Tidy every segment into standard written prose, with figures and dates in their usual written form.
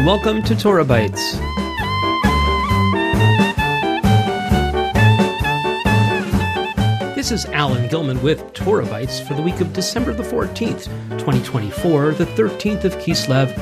and welcome to Torah Bites. This is Alan Gilman with Torah Bites for the week of December the 14th, 2024, the 13th of Kislev,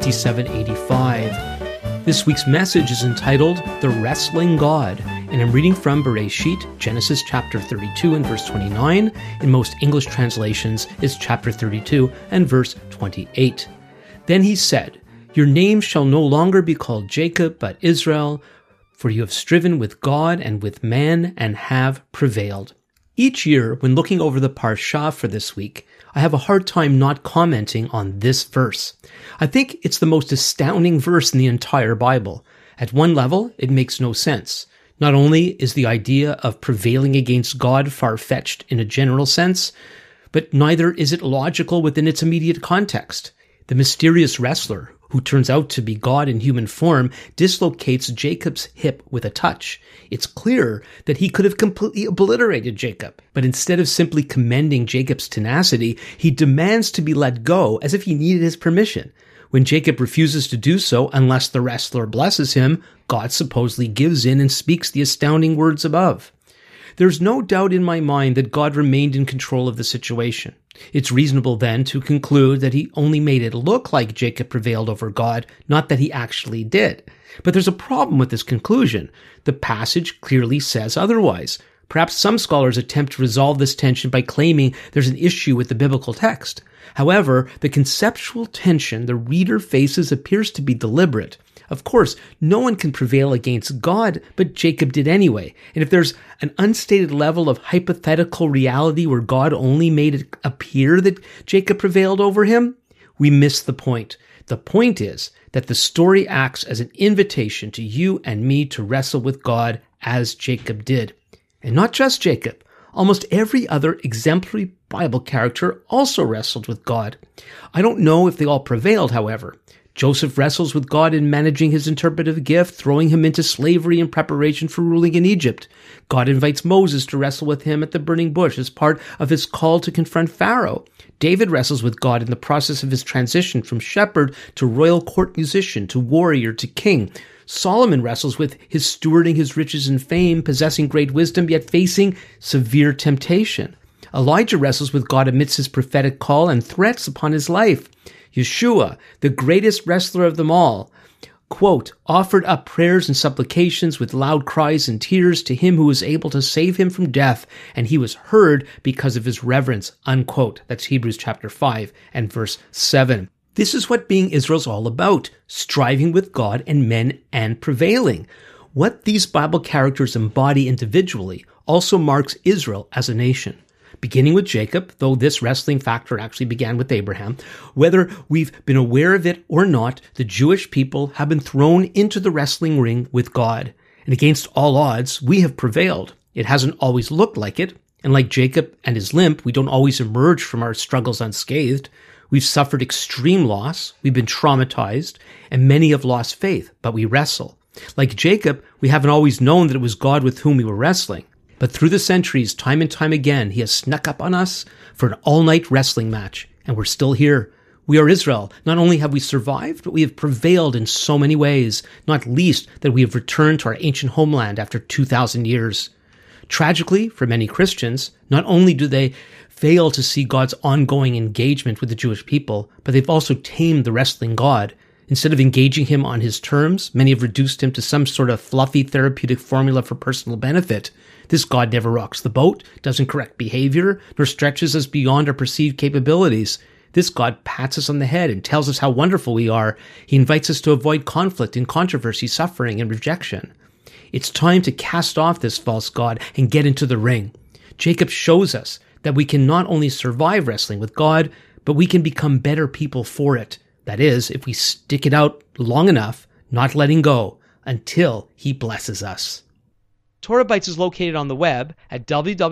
5785. This week's message is entitled The Wrestling God, and I'm reading from Bereshit, Genesis chapter 32 and verse 29. In most English translations, is chapter 32 and verse 28. Then he said, "Your name shall no longer be called Jacob, but Israel, for you have striven with God and with man and have prevailed." Each year, when looking over the Parsha for this week, I have a hard time not commenting on this verse. I think it's the most astounding verse in the entire Bible. At one level, it makes no sense. Not only is the idea of prevailing against God far-fetched in a general sense, but neither is it logical within its immediate context. The mysterious wrestler, who turns out to be God in human form, dislocates Jacob's hip with a touch. It's clear that he could have completely obliterated Jacob, but instead of simply commending Jacob's tenacity, he demands to be let go as if he needed his permission. When Jacob refuses to do so unless the wrestler blesses him, God supposedly gives in and speaks the astounding words above. There's no doubt in my mind that God remained in control of the situation. It's reasonable then to conclude that he only made it look like Jacob prevailed over God, not that he actually did. But there's a problem with this conclusion. The passage clearly says otherwise. Perhaps some scholars attempt to resolve this tension by claiming there's an issue with the biblical text. However, the conceptual tension the reader faces appears to be deliberate. Of course, no one can prevail against God, but Jacob did anyway. And if there's an unstated level of hypothetical reality where God only made it appear that Jacob prevailed over him, we miss the point. The point is that the story acts as an invitation to you and me to wrestle with God as Jacob did. And not just Jacob. Almost every other exemplary Bible character also wrestled with God. I don't know if they all prevailed, however. Joseph wrestles with God in managing his interpretive gift, throwing him into slavery in preparation for ruling in Egypt. God invites Moses to wrestle with him at the burning bush as part of his call to confront Pharaoh. David wrestles with God in the process of his transition from shepherd to royal court musician to warrior to king. Solomon wrestles with his stewarding his riches and fame, possessing great wisdom, yet facing severe temptation. Elijah wrestles with God amidst his prophetic call and threats upon his life. Yeshua, the greatest wrestler of them all, quote, offered up prayers and supplications with loud cries and tears to him who was able to save him from death, and he was heard because of his reverence, unquote. That's Hebrews chapter 5 and verse 7. This is what being Israel's all about, striving with God and men and prevailing. What these Bible characters embody individually also marks Israel as a nation. Beginning with Jacob, though this wrestling factor actually began with Abraham, whether we've been aware of it or not, the Jewish people have been thrown into the wrestling ring with God. And against all odds, we have prevailed. It hasn't always looked like it, and like Jacob and his limp, we don't always emerge from our struggles unscathed. We've suffered extreme loss, we've been traumatized, and many have lost faith, but we wrestle. Like Jacob, we haven't always known that it was God with whom we were wrestling. But through the centuries, time and time again, he has snuck up on us for an all-night wrestling match, and we're still here. We are Israel. Not only have we survived, but we have prevailed in so many ways, not least that we have returned to our ancient homeland after 2,000 years. Tragically, for many Christians, not only do they fail to see God's ongoing engagement with the Jewish people, but they've also tamed the wrestling God. Instead of engaging him on his terms, many have reduced him to some sort of fluffy therapeutic formula for personal benefit. This God never rocks the boat, doesn't correct behavior, nor stretches us beyond our perceived capabilities. This God pats us on the head and tells us how wonderful we are. He invites us to avoid conflict and controversy, suffering and rejection. It's time to cast off this false God and get into the ring. Jacob shows us that we can not only survive wrestling with God, but we can become better people for it. That is, if we stick it out long enough, not letting go, until he blesses us. Torah Bites is located on the web at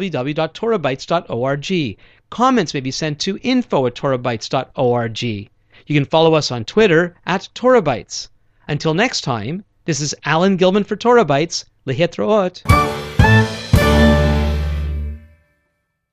www.torahbites.org. Comments may be sent to info@torahbites.org. You can follow us on Twitter @TorahBites. Until next time, this is Alan Gilman for Torah Bites. Lehitraot.